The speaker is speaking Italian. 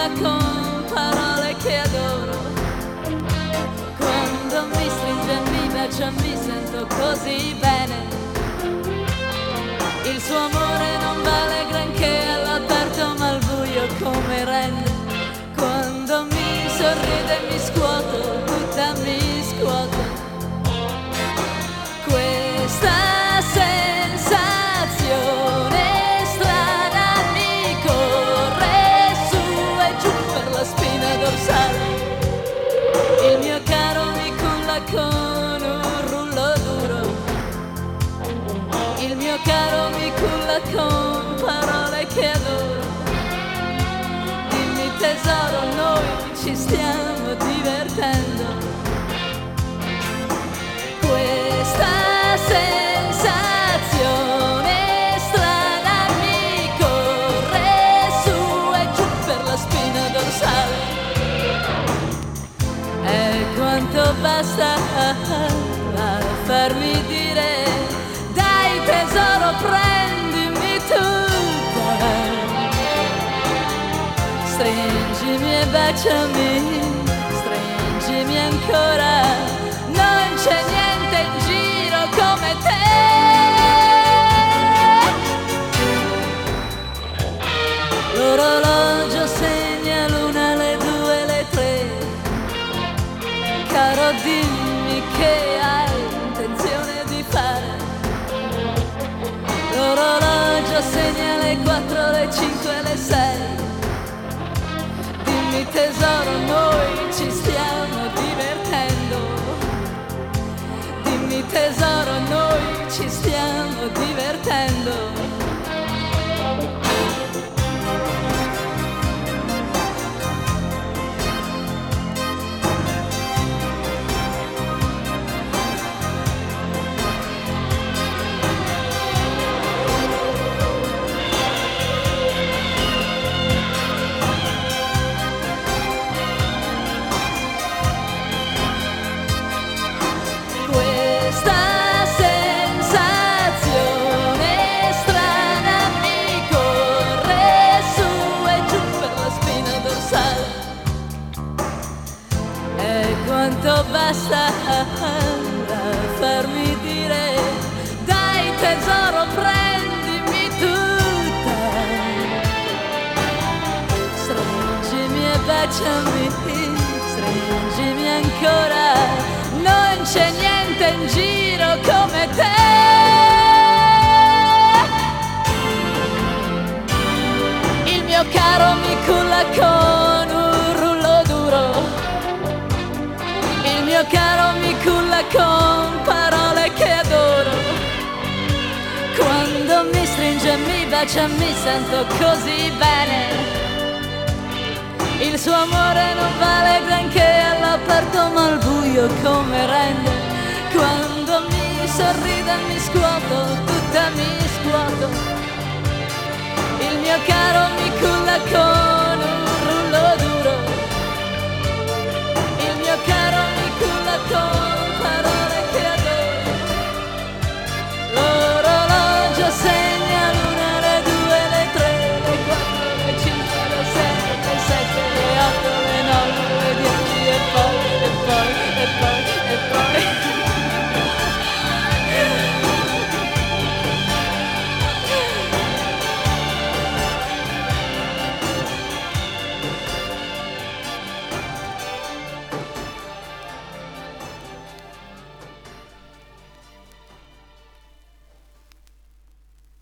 culla con parole che adoro. Quando mi stringe, mi bacia, mi sento così bene. Il suo amore non vale granché all'aperto, ma al buio come rende. Quando mi sorride mi scuoto, tutta mi scuoto. Questa sensazione strana mi corre su e giù per la spina dorsale. Il mio caro mi culla con un rullo duro. Il mio caro mi culla con parole che adoro. Dimmi tesoro, noi ci stiamo divertendo. Questa sensazione strana mi corre su e giù per la spina dorsale. E quanto basta a farmi dire: dai tesoro, prendimi tutta. Stringimi e baciami, stringimi ancora. Non c'è niente in giro come te. L'orologio segna l'una, le due, le tre. Caro, dimmi che hai intenzione di fare. L'orologio segna le 4, le 5, le 6. Dimmi tesoro, noi ci stiamo divertendo. Dimmi tesoro, noi ci stiamo divertendo. Questa sensazione strana mi corre su e giù per la spina dorsale. E quanto basta a farmi dire: dai tesoro, prendimi tutta. Stringimi e baciami, stringimi ancora. Non c'è niente in giro come te. Il mio caro mi culla con un rullo duro. Il mio caro mi culla con parole che adoro. Quando mi stringe, mi bacia, mi sento così bene. Il suo amore non vale granché all'aperto, ma al buio come rende. Quando mi sorride mi scuoto, tutta mi scuoto. Il mio caro mi culla con